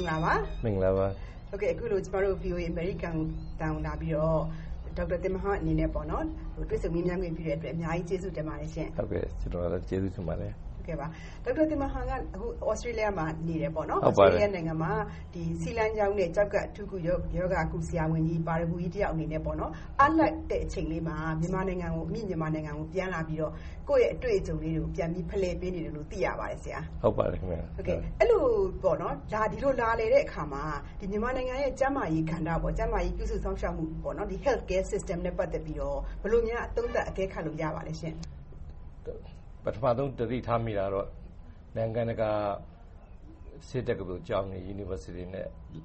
လာပါမင်္ဂလာပါโอเคအခုလိုကျမတို့ VOA American တောင်းလာပြီးတော့ဒေါက်တာတင်မဟန်အနေနဲ့ပေါ့နော်တွေ့ဆုံမေးမြန်းခွင့်ပြုတဲ့အတွက်အများကြီးကျေးဇူးတင်ပါတယ်ရှင်ဟုတ်ကဲ့ကျွန်တော်လည်းကျေးဇူးတင်ပါတယ်ဟုတ်ကဲ့ပါဒေါက်တာတင်မဟန်ကအခုဩစတြေးလျမှာနေတယ်ပေါ့နော်ဩစတြေးလျနိုင်ငံမှာဒီစီလန်းကျောင်းနဲ့ကြောက်ကထူးခုယောဂကုဆရာဝန်ကြီးပါရဂူကြီးတယောက်အနေနဲ့ပေါ့နော်အားလက်တဲ့အချိန်လေးမှာမြန်မာနိုင်ငံကိုပြန်လာပြီးတော့ကိုယ့်ရဲ့အတွေ့အကြုံလေးတွေကိုပြန်ပြီးဖလှယ်ပေးနေတယ်လို့သိရပါတယ်ဆရာဟုတ်ပါတယ်ခင်ဗျာဟုတ်ကဲ့အဲ့လိုပေါ့နော်ဒီလိုလာလေတဲ့အခါမှာဒီမြန်မာနိုင်ငံရဲ့ကျန်းမာရေးကဏ္ဍပေါ့ကျန်းမာရေးပြုစုစောင့်ရှောက်မှုပေါ့နော်ဒီ health care system နဲ့ပတ်သက်ပြီးတော့ဘယ်လိုများအသုံးသပ်အကဲခတ်လို့ရပါလဲရှင်ပထမဆုံးတတိထားမိတာတော့နိုင်ငံတကာစစ်တက္ကသိုလ်ကျောင်းတွေ University နဲ့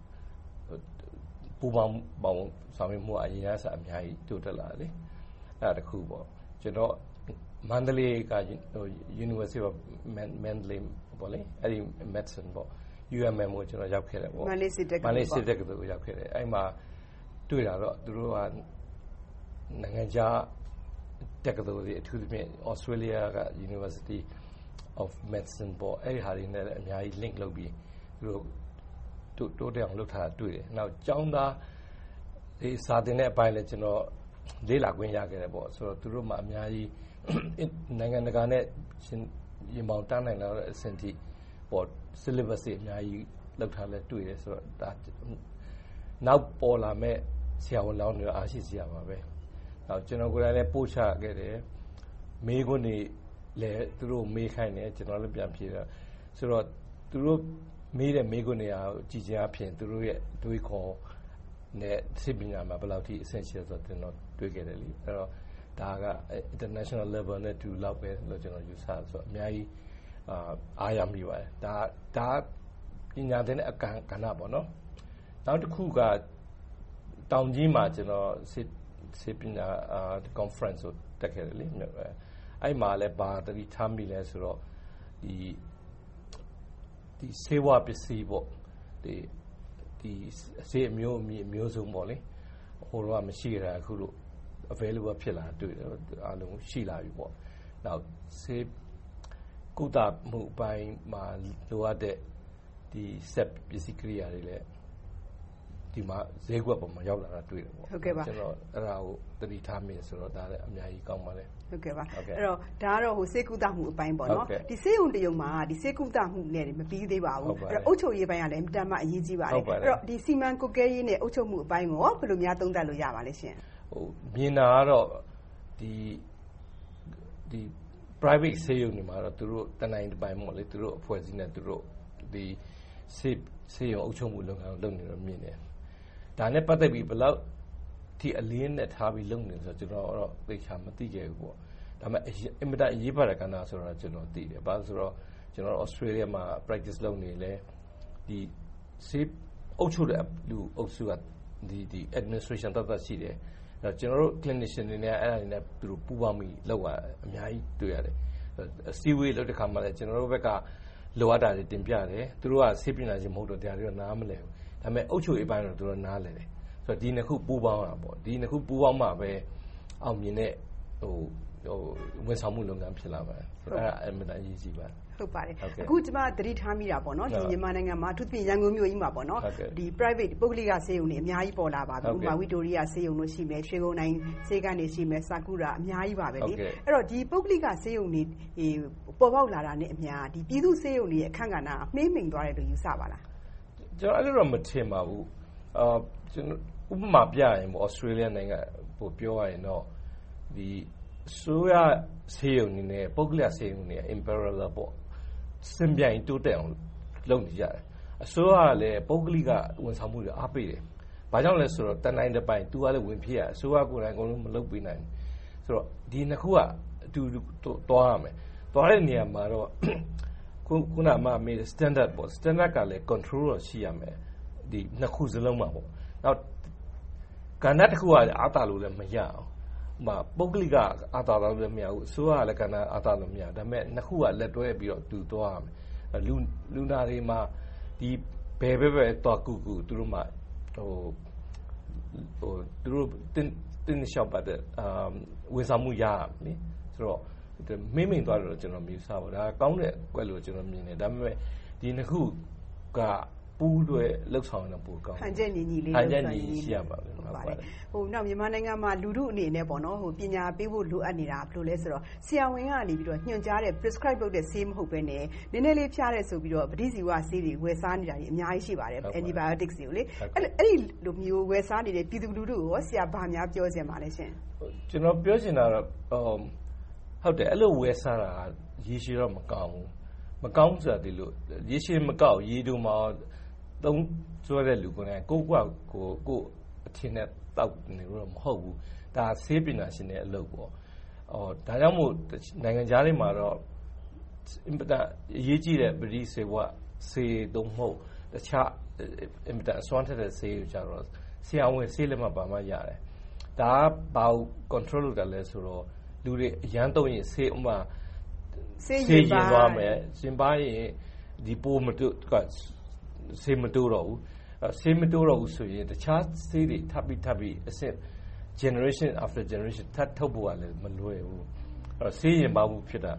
ပူးပေါင်းဆောင်ရွက်မှုအရင်ကစအများကြီးတိုးတက်လာတယ်အဲ့ဒါတခုပေါ့ကျွန်တော်မန္တလေးက University of Mandalay ပေါ့လေအဲ့ဒီ medicine ပေါ့ UMM ကိုကျွန်တော်ရောက်ခဲ့တယ်ပေါ့မန္တလေးစစ်တက္ကသိုလ်ကိုရောက်ခဲ့တယ်အဲ့မှာတွေ့တာတော့သူတို့ကနိုင်ငံခြားတက္ကသိုလ်တွေအထူးသဖြင့် Australia က University of Medicine ပေါ့အဲ့ဒီဟာတွေနဲ့အများကြီး link လုပ်ပြီးသူတို့တိုးတက်အောင်လုပ်ထားတာတွေ့တယ်နောက်ကျောင်းသားဒီစာသင်တဲ့အပိုင်းလည်းကျွန်တော်လေ့လာခွင့်ရခဲ့တယ်ပေါ့ဆိုတော့သူတို့မှအများကြီးနိုင်ငံတကာနဲ့ရင်ပေါင်တန်းနိုင်လာတဲ့အဆင့်ထိပေါ့ syllabus တွေအများကြီးလောက်ထားလဲတွေ့တယ်ဆိုတော့ဒါနောက်ပေါ်လာမဲ့ဆရာဝန်လောင်းတွေအားရှိစရာပါပဲနောက်ကျွန်တော်ကိုယ်တိုင်လည်းပို့ချခဲ့တယ်မေးခွန်းတွေလည်းသူတို့မေးခိုင်းတယ်ကျွန်တော်လည်းပြန်ဖြေတာဆိုတော့သူတို့မေးတဲ့မေးခွန်းတွေအားကြည့်ခြင်းအပြင်သူတို့ရဲ့တွေးခေါ်နဲ့စိတ်ပညာမှာဘယ်လောက်ထိ essential ဆိုတော့ကျွန်တော်တွေးခဲ့တယ်လीအဲ့တော့ဒါက international level နဲ့တူလောက်ပဲလို့ကျွန်တော်ယူဆဆိုတော့အများကြီးအားရမိပါတယ်ဒါပညာသင်တဲ့အကဏ္ဍပေါ့နော်နောက်တစ်ခုကတောင်ကြီးမှာကျွန်တော်စိတ်ပညာconference ကိုတက်ခဲ့တယ်လीအဲ့မှာလည်းဘာတတိထားမိလဲဆိုတော့ဒီဆေးဝါးပစ္စည်းပေါ့ဒီဆေးအမျိုးစုံပေါ့လေဟိုတော့မရှိတာအခုလို့ available ဖြစ်လာတွေ့တယ်အားလုံးရှိလာပြီပေါ့နောက်ဆေးကုသမှုအပိုင်းမှာလိုအပ်တဲ့ဒီဆက်ပစ္စည်းကိရိယာတွေလည်းဒီမှာဈေးကွက်ပေါ်မှာရောက်လာတာတွေ့တယ်ပေါ့ဟုတ်ကဲ့ပါကျွန်တော်အဲ့ဒါကိုတတိထားမိဆိုတော့ဒါလည်းအများကြီးကောင်းပါလေဟုတ်ကဲ့ပါအဲ့တော့ဒါကတော့ဆေးကုသမှုအပိုင်းပေါ့နော်ဒီဆေးရုံတရုံမှာဒီဆေးကုသမှုနဲ့မပြီးသေးပါဘူးအဲ့တော့အုပ်ချုပ်ရေးပိုင်းကလည်းအတမအရေးကြီးပါတယ်အဲ့တော့ဒီစီမံကွပ်ကဲရေးနဲ့အုပ်ချုပ်မှုအပိုင်းကိုဘယ်လိုများသုံးသပ်လို့ရပါလဲရှင်မြင်တာကတော့ဒီ private ဆေးရုံတွေမှာတော့သူတို့တနိုင်တစ်ပိုင်းပေါ့လေသူတို့အဖွဲ့အစည်းနဲ့သူတို့ဒီဆေးရုံအုပ်ချုပ်မှုလုပ်ငန်းလုပ်နေတော့မြင်တယ်ဒါနဲ့ပတ်သက်ပြီးဘယ်လောက်ဒီအလင်းနဲ့ထားပြီးလုပ်နေဆိုတော့ကျွန်တော်တော့သိချာမသိခဲ့ဘူးပေါ့ဒါပေမဲ့အင်မတန်အရေးပါတဲ့ကဏ္ဍဆိုတော့ကျွန်တော်သိတယ်ဘာလို့ဆိုတော့ကျွန်တော် Australia မှာ practice လုပ်နေလေဒီဆေးအုပ်ချုပ်တဲ့လူအုပ်စုကဒီ administration တတ်ရှိတယ်အဲ့တော့ကျွန်တော်တို့ clinician တွေနဲ့အဲ့ဒါတွေနဲ့သူတို့ပူးပေါင်းပြီးလုပ်ရအများကြီးတွေ့ရတယ်စီဝေးလုပ်တဲ့ခါမှာလည်းကျွန်တော်တို့ဘက်ကလိုအပ်တာတွေတင်ပြတယ်သူတို့ကဆေးပညာရှင်မဟုတ်တော့တရားတွေနားမလဲဘူးဒါပေမဲ့အုပ်ချုပ်ရေးပိုင်းတော့သူတို့နားလဲတယ်ဆိုတော့ဒီနှစ်ခုပူးပေါင်းတာပေါ့ဒီနှစ်ခုပူးပေါင်းမှပဲအောင်မြင်တဲ့ဝန်ဆောင်မှုလုပ်ငန်းဖြစ်လာမှာဆိုတော့အဲ့ဒါအမှန်တန်အရေးကြီးပါဟုတ်ပါတယ်အခုကျမသတိထားမိတာပေါ့နော်ဒီမြန်မာနိုင်ငံမှာအထူးသဖြင့်ရန်ကုန်မြို့ကြီးမှာပေါ့နော်ဒီ private ပုဂ္ဂလိကဆေးရုံတွေအများကြီးပေါ်လာပါပြီဥပမာဝီတိုရီယာဆေးရုံတို့ရှိမယ်ရွှေဂုံနိုင်ဆေးကနေရှိမယ်စာကူရာအများကြီးပါပဲလေအဲ့တော့ဒီပုဂ္ဂလိကဆေးရုံတွေပေါ်ပေါက်လာတာနဲ့အများဒီပြည်သူဆေးရုံတွေရဲ့အခန့်ကဏ္ဍမှေးမှိန်သွားတယ်လို့ယူဆပါလားကျွန်တော်အဲ့လိုတော့မထင်ပါဘူးကျွန်တော်ဥပမာပြရင်ပေါ့ Australia နိုင်ငံပို့ပြောရရင်တော့ဒီဆိုရဆေးရုံနေနဲ့ပုဂ္ဂလိကဆေးရုံတွေ in parallel ပေါ့စင်ပြိုင်တိုးတက်အောင်လုပ်နေကြတယ်အစိုးရကလည်းပုဂ္ဂလိကဝန်ဆောင်မှုတွေအားပေးတယ်ဘာကြောင့်လဲဆိုတော့တနိုင်တစ်ပိုင်းသူကလည်းဝင်ဖြစ်ရအစိုးရကိုယ်တိုင်အကုန်လုံးမလုပ်ပေးနိုင်ဆိုတော့ဒီနှစ်ခုကအတူတူသွားရမယ်သွားတဲ့နေရာမှာတော့ခုနမှမေး standard ပေါ့ standard ကလည်း control တော့ရှိရမယ်ဒီနှစ်ခုစလုံးမှာပေါ့နောက်ကဏ္ဍတစ်ခုကအာသာလို့လည်းမရအောင်ပုဂ္ဂလိကအာသာလို့လည်းမရဘူးအစိုးရကလည်းကဏ္ဍအာသာလို့မရဒါပေမဲ့နှစ်ခုကလက်တွဲပြီးတော့တူသွားရမယ်လူနာတွေမှာဒီဘယ်တော့ကူသူတို့မှသူတို့တင်းလျှောက်ပတ်တဲ့ဝန်ဆောင်မှုရရမယ်ဆိုတော့မိမ့်သွားတယ်လို့ကျွန်တော်မြင်စားပါဒါကောင်းတဲ့ကွက်လို့ကျွန်တော်မြင်တယ်ဒါပေမဲ့ဒီနှစ်ခုကပူးလွယ်လှုပ်ဆောင်ရင်ပိုကောင်းဟန်ချက်ညီညီလေးရှိရပါမယ်ဟုတ်ပါတယ်နောက်မြန်မာနိုင်ငံမှာလူထုအနေနဲ့ပေါ့နော်ပညာပေးဖို့လိုအပ်နေတာဘယ်လိုလဲဆိုတော့ဆရာဝန်ကနေပြီးတော့ညွှန်ကြားတဲ့ prescribe လုပ်တဲ့ဆေးမဟုတ်ဘဲနဲ့နည်းနည်းလေးဖျားတဲ့ဆိုပြီးတော့ပဋိဇီဝဆေးတွေဝယ်စားနေတာကြီးအများကြီးရှိပါတယ် antibiotics တွေကိုလေအဲ့ဒီလိုမျိုးဝယ်စားနေတဲ့ပြည်သူလူထုကိုဆရာဘာများပြောချင်ပါလဲရှင်ကျွန်တော်ပြောချင်တာတော့ဟုတ်တယ်အဲ့လိုဝယ်စားတာရေရှည်တော့မကောင်းဘူးမကောင်းဆိုတာဒီလိုရေရှည်မကောက်ရေတူမှာသုံးစွဲတဲ့လူကိုလည်းကိုအထင်နဲ့တောက်နေလို့မဟုတ်ဘူးဒါဆေးပညာရှင်တွေအလုပ်ပေါ့ဒါကြောင့်မို့နိုင်ငံခြားတွေမှာတော့အင်ပတာအရေးကြီးတဲ့ပရိစေဝဆေးသုံးဖို့တခြားအင်ပတာအစွမ်းထက်တဲ့ဆေးကိုကြတော့ဆရာဝန်ဆေးလည်းမပါမှရတယ်ဒါကဘာကို control လုပ်တယ်လဲဆိုတော့လူတွေအရန်သုံးရင်ဆေးဥမာဆေးရင်သွားမယ်ရှင်ပါရင်ဒီပိုးမတူဆေးမတူတော့ဘူးဆေးမတူတော့ဘူးဆိုရင်တခြားဆေးတွေထပ်ပြီးအစစ် generation after generation ထပ်ထုတ်ဖို့ကလည်းမလွယ်ဘူးဆေးရင်ပါမှုဖြစ်တာ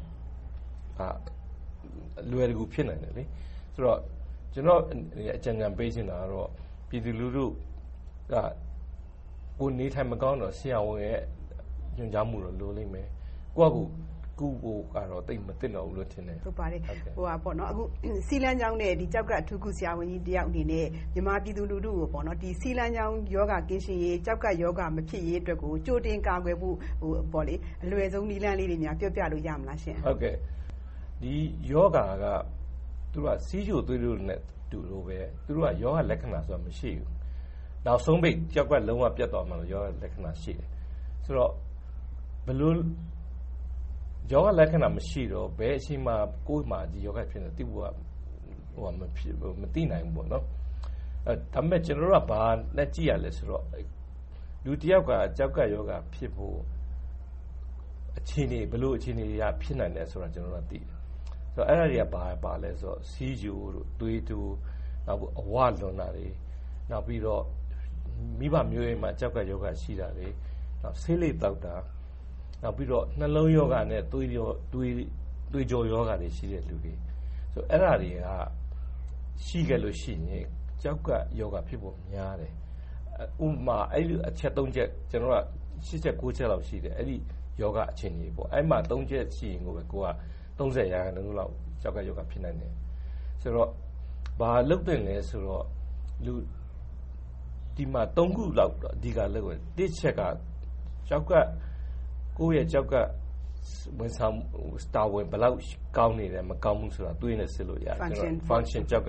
လွယ်တကူဖြစ်နိုင်တယ်လေဆိုတော့ကျွန်တော်အကြံဉာဏ်ပေးချင်တာကတော့ပြည်သူလူထုကကိုနေထိုင်မကောင်းတော့ဆရာဝန်ရဲ့ညွှန်ကြားမှုတော့လိုလိမ့်မယ်ကိုယ့်ကူဖို့ကတော့တိတ်မသိတော့ဘူးလို့ထင်တယ်ဟုတ်ပါတယ်ပေါ့နော်အခုစီလန်းချောင်းနဲ့ဒီကြောက်ကအထူးကုဆရာဝန်ကြီးတယောက်အနေနဲ့မြန်မာပြည်သူလူထုကိုပေါ့နော်ဒီစီလန်းချောင်းယောဂကင်းရှင်းရေးကြောက်ကယောဂမဖြစ်ရေးအတွက်ကိုကြိုတင်ကာကွယ်ဖို့ပေါ့လေအလွယ်ဆုံးနည်းလမ်းလေးတွေများပြောပြလို့ရမလားရှင်ဟုတ်ကဲ့ဒီယောဂကသူကစီးချိုသွေးတို့နဲ့တူလို့ပဲသူတို့ကယောဂလက္ခဏာဆိုတာမရှိဘူးနောက်ဆုံးပိတ်ကြောက်ကလုံးဝပြတ်သွားမှလို့ယောဂလက္ခဏာရှိတယ်ဆိုတော့ဘလို့ယောဂလက္ခဏာမရှိတော့ဘယ်အချိန်မှကိုယ်မှာဒီယောဂဖြစ်နေတိဖို့မသိနိုင်ဘူးပေါ့နော်ဒါပေမဲ့ကျွန်တော်တို့ကဘာနဲ့ကြည့်ရလဲဆိုတော့လူတယောက်ကကြောက်ကယောဂဖြစ်ဖို့အခြေအနေဘလို့အခြေအနေရဖြစ်နိုင်တယ်ဆိုတာကျွန်တော်တို့သိတယ်ဆိုတော့အဲ့ဒါတွေကဘာလဲဆိုတော့စီးဂျူတို့သွေးတူနောက်အဝလွန်တာတွေနောက်ပြီးတော့မိဘမျိုးအိမ်မှာကြောက်ကယောဂရှိတာတွေနောက်ဆေးလိပ်တောက်တာနောက်ပြီးတော့နှလုံးယောဂနဲ့သွေးကြောယောဂတွေရှိတဲ့လူတွေဆိုအဲ့ဒါတွေကရှိခဲ့လို့ရှိရင်ကြောက်ကယောဂဖြစ်ဖို့များတယ်ဥမာအဲ့ဒီအချက်၃ချက်ကျွန်တော်က၈ချက်၉ချက်လောက်ရှိတယ်အဲ့ဒီယောဂအခြေအနေပေါ့အဲ့မှာ၃ချက်ရှိရင်ကိုပဲကိုက30ရာခိုင်နှုန်းလောက်ကြောက်ကယောဂဖြစ်နိုင်တယ်ဆိုတော့ဘာလုပ်တဲ့လဲဆိုတော့လူဒီမှာ၃ခုလောက်အဓိကလုပ်တယ်တစ်ချက်ကကြောက်ကကိုယ့်ရဲ့ကြောက်ကဝန်ဆောင်တာဝန်ဘယ်လောက်ကောင်းနေတယ်မကောင်းဘူးဆိုတာတွေးနေစစ်လို့ရတယ်ကျွန်တော် function ကြောက်က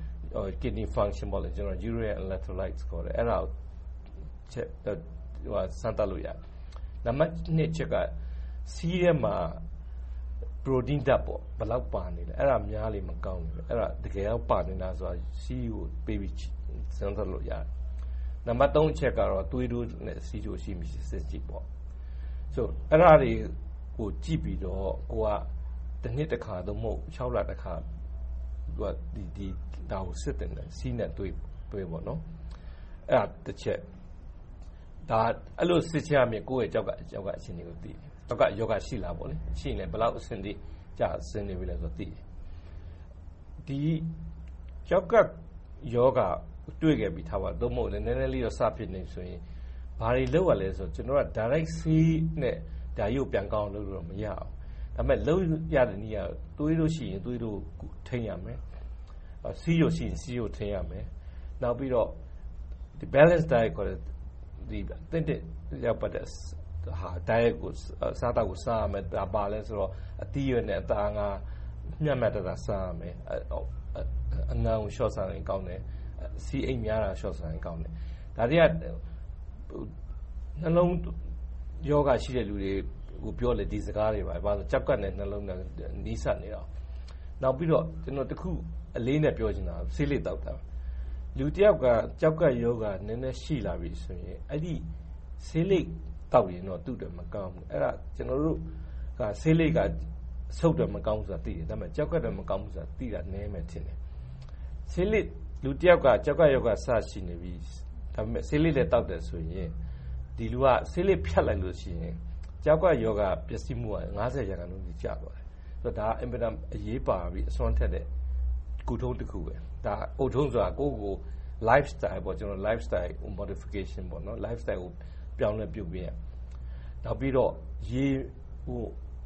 kidney function ပေါ့လေကျွန်တော် urea and electrolytes ခေါ်တယ်အဲ့ဒါချက်စမ်းသပ်လို့ရတယ်နံပါတ်2ချက်ကစီးရဲမှာ protein ဓာတ်ပေါ့ဘယ်လောက်ပါနေလဲအဲ့ဒါများလေမကောင်းဘူးအဲ့ဒါတကယ်တော့ပါနေတာဆိုတာစီးကိုပေးပြီးစမ်းသပ်လို့ရတယ်နံပါတ်3ချက်ကတော့သွေးတိုးနဲ့စီးချိုရှိမရှိစစ်ကြည့်ပေါ့ဆိုအဲ့ဒါတွေကိုကြည့်ပြီးတော့ကိုကတစ်နှစ်တစ်ခါသို့မဟုတ်6လတစ်ခါသူကဒီဒါကိုစစ်တယ်စီးနဲ့တွေးပေါ့နော်အဲ့ဒါတစ်ချက်ဒါအဲ့လိုစစ်ချက်အမြင်ကိုယ့်ရဲ့ကြောက်ကအခြေအနေကိုသိတယ်ကြောက်ကယောဂရှိလားပေါ့လေရှိရင်လည်းဘယ်လောက်အဆင့်ဒီကြာအဆင့်နေပြီလဲဆိုတော့သိတယ်ဒီကြောက်ကယောဂတွေ့ခဲ့ပြီးထားပါသို့မဟုတ်လည်းနည်းနည်းလေးတော့စဖြစ်နေဆိုရင်ဘာတွေလုပ်ရလဲဆိုတော့ကျွန်တော်က direct ဆေးနဲ့ဒါရုပ်ပြန်ကောင်းလုပ်လို့မရအောင်ဒါပေမဲ့လုပ်ရတဲ့နည်းကသွေးလို့ရှိရင်သွေးလို့ထိန်းရမယ်စီးရုပ်ရှိရင်စီးရုပ်ထိန်းရမယ်နောက်ပြီးတော့ဒီ balance diet ကိုဒီတဲ့ရောက်ပတ်တဲ့ဟာ diet ကိုစားတော့ကိုစားရမယ်ဒါပါလဲဆိုတော့အသီးရွက်နဲ့အသားငါမျက်မှတ်တာစားရမယ်အနံကို short စားရင်ကောင်းတယ်စီးအိမ်များတာ short စားရင်ကောင်းတယ်ဒါတွေကနှလုံးယောဂရှိတဲ့လူတွေကိုပြောလေဒီစကားတွေပါဘာလို့ကြောက်ကနဲ့နှလုံးနဲ့နီးစပ်နေတော့နောက်ပြီးတော့ကျွန်တော်တခုအလေးနဲ့ပြောချင်တာဆေးလိပ်တောက်တာလူတယောက်ကကြောက်ကယောဂနည်းနည်းရှိလာပြီဆိုရင်အဲ့ဒီဆေးလိပ်တောက်ရင်တော့သူ့တယ်မကောင်းဘူးအဲ့ဒါကျွန်တော်တို့ကဆေးလိပ်ကဆုပ်တယ်မကောင်းဘူးဆိုတာသိတယ်ဒါပေမဲ့ကြောက်ကတယ်မကောင်းဘူးဆိုတာသိတာနည်းမယ်ထင်တယ်ဆေးလိပ်လူတယောက်ကကြောက်ကယောဂစရှိနေပြီဒါပေမဲ့ဆေးလိပ်လည်းတောက်တယ်ဆိုရင်ဒီလူကဆေးလိပ်ဖြတ်လိုက်လို့ရှိရင်ကြောက်ကယောဂပျက်စီးမှုက50%ကျသွားတယ်ဆိုတော့ဒါအင်ပဒမ်အရေးပါပြီးအစွမ်းထက်တဲ့ကုထုံးတစ်ခုပဲဒါကုထုံးဆိုတာကိုယ့်ကို lifestyle ပေါ့ကျွန်တော် lifestyle modification ပေါ့နော် lifestyle ကိုပြောင်းလဲပြုတ်ပြရနောက်ပြီးတော့ရေဟို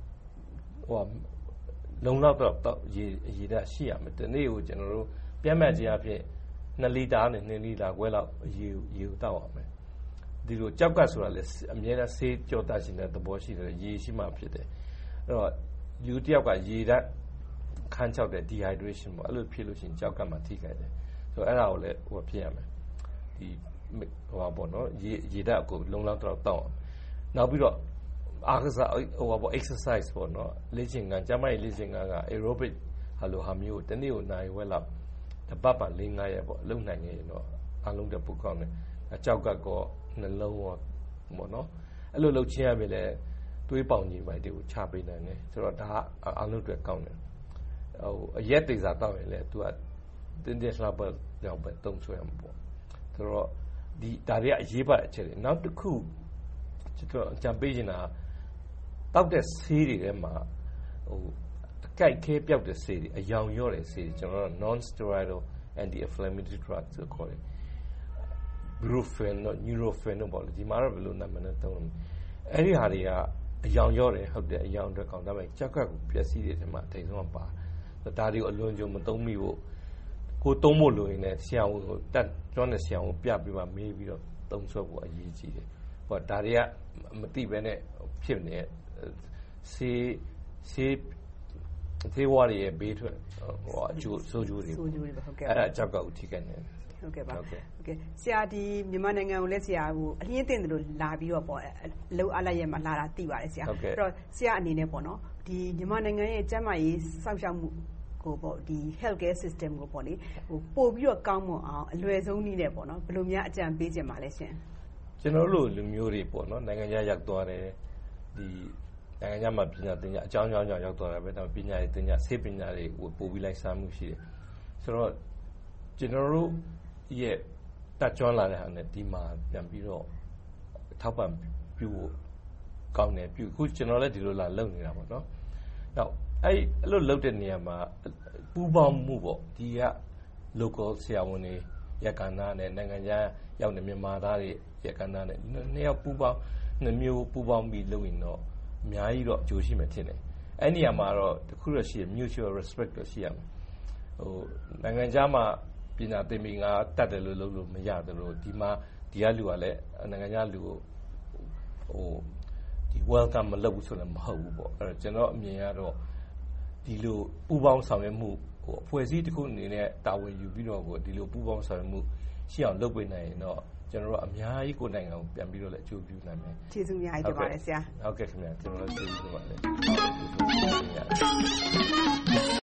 လုံလောက်တော့ရေဓာတ်ရှိရမယ်ဒီနေ့ကိုကျွန်တော်တို့ပြတ်မှတ်ခြင်းအဖြစ်2 လီတာနဲ့2 လီတာခွဲလောက်ရေကိုတောက်ရမယ်ဒီလိုကြောက်ကတ်ဆိုတာလေအများနဲ့ဆေးကြောတတ်ရှင်တဲ့သဘောရှိတယ်ရေရှိမှဖြစ်တယ်အဲ့တော့လူတစ်ယောက်ကရေဓာတ်ခန်းချောက်တဲ့ dehydration ပေါ့အဲ့လိုဖြစ်လို့ရှိရင်ကြောက်ကတ်မှထိခိုက်တယ်ဆိုတော့အဲ့ဒါကိုလည်းဖြစ်ရမယ်ဒီပေါ့နော်ရေဓာတ်ကိုလုံလောက်တော့တောက်နောက်ပြီးတော့အားကစားexercise ပေါ့နော်လေ့ကျင့်ခန်းကျန်းမာရေးလေ့ကျင့်ခန်းက aerobic ဟာမျိုးတနေ့ကိုနိုင်ဝဲလောက်တစ်ပတ်ပါ 4-5 ရက်ပေါ့လုံနိုင်ရင်တော့အလုံးတက်ပုတ်ကောင်းတယ်အကြောက်ကကောနှလုံးရောပေါ့နော်အဲ့လိုလုပ်ချင်းရပြီလေတွေးပေါင်ကြီးပိုင်းတွေကိုချပေးနိုင်တယ်ဆိုတော့ဒါအလုံးတွေကောင်းတယ်အရက်တိစားတောက်ရင်လေ तू ကတင်းတင်းလှပတော့ပဲတုံးဆွဲမှာပေါ့ဆိုတော့ဒီဒါတွေကအရေးပါတဲ့အချက်တွေနောက်တစ်ခုကျွန်တော်ကြံပေးနေတာတောက်တဲ့ဆေးတွေထဲမှာအကြိုက်ခဲပြောက်တဲ့ဆေးတွေအယောင်ရော့တဲ့ဆေးတွေကျွန်တော်တို့ non steroidal anti inflammatory drugs ဆိုခေါ်တယ် brufen တို့ nurofen တို့ပေါ့လေဒီမှာတော့ဘယ်လိုနာမည်နဲ့သုံးလဲအဲ့ဒီဟာတွေကအယောင်ရော့တယ်ဟုတ်တယ်အယောင်အတွက်ကောင်းဒါပေမဲ့ကြောက်ကပ်ကိုပျက်စီးတဲ့ထဲမှာအထိန်ဆုံးပါဒါတွေကိုအလွန်ကြုံမသုံးမိဖို့ကိုသုံးဖို့လိုရင်လည်းဆရာဝန်ကိုတက်ကျွမ်းတဲ့ဆရာဝန်ပြပြီးမှမေးပြီးတော့သုံးဆွဲဖို့အရေးကြီးတယ်ဟောဒါတွေကမသိဘဲနဲ့ဖြစ်နေဆေးဝါးတွေရဲ့ဘေးထွက်အကျိုးဆိုးကျိုးတွေဟုတ်ကဲ့အဲ့ဒါကြောက်ကဥထိကနေဟုတ်ကဲ့ပါဟုတ်ကဲ့ဆရာဒီမြန်မာနိုင်ငံကိုလည်းဆရာအလင်းတင်တယ်လို့လာပြီးတော့ပေါ့လှုပ်အားလိုက်ရမှာလာတာသိပါတယ်ဆရာအဲ့တော့ဆရာအနေနဲ့ပေါ့နော်ဒီမြန်မာနိုင်ငံရဲ့ကျန်းမာရေးစောင့်ရှောက်မှုကိုပေါ့ဒီ health care system ကိုပေါ့လေပို့ပြီးတော့ကောင်းမွန်အောင်အလွယ်ဆုံးနည်းနဲ့ပေါ့နော်ဘယ်လိုများအကြံပေးခြင်းပါလဲရှင်ကျွန်တော်တို့လူမျိုးတွေပေါ့နော်နိုင်ငံခြားရောက်သွားတယ်ဒီနိုင်ငံခြားမှာပညာသင်ကြားအကြောင်းကြောင့်ရောက်သွားတာပဲဒါပညာရေးသင်ကြားဆေးပညာတွေပို့ပြီးလိုက်စားမှုရှိတယ်ဆိုတော့ကျွန်တော်တို့ရဲ့တက်ကြွလာတဲ့ဟာနဲ့ဒီမှာပြန်ပြီးတော့ထောက်ပံ့ပြုဖို့ကောင်းတယ်ပြုခုကျွန်တော်လည်းဒီလိုလာလုပ်နေတာပေါ့နော်နောက်အဲ့လိုလုပ်တဲ့နေရာမှာပူးပေါင်းမှုပေါ့ဒီက local ဆရာဝန်တွေရကန္နာနဲ့နိုင်ငံခြားရောက်နေမြန်မာသားတွေရကန္နာနဲ့နှစ်ယောက်ပူးပေါင်းနှစ်မျိုးပူးပေါင်းပြီးလုပ်ရင်တော့အများကြီးတော့အကျိုးရှိမယ်ထင်တယ်အဲ့နေရာမှာတော့တခုတော့ရှိရ mutual respect တော့ရှိရမယ်နိုင်ငံခြားမှာပညာသင်ပြီးငါတတ်တယ်လို့လုပ်လို့မရတယ်လို့ဒီမှာဒီကလူကလည်းနိုင်ငံခြားလူကိုဒီ welcome မလုပ်ဘူးဆိုလည်းမဟုတ်ဘူးပေါ့အဲ့တော့ကျွန်တော်အမြင်ကတော့ဒီလိုပူပေါင်းဆောင်ရွက်မှုအဖွဲ့အစည်းတစ်ခုအနေနဲ့တာဝန်ယူပြီးတော့ဒီလိုပူပေါင်းဆောင်ရွက်မှုရှိအောင်လုပ်ပေးနိုင်ရင်တော့ကျွန်တော်တို့အများကြီးကိုနိုင်ငံကိုပြန်ပြီးတော့လည်းအကျိုးပြုနိုင်မယ်ကျေးဇူးအများကြီးတင်ပါတယ်ဆရာဟုတ်ကဲ့ခင်ဗျာကျွန်တော်လည်းကျေးဇူးတင်ပါတယ်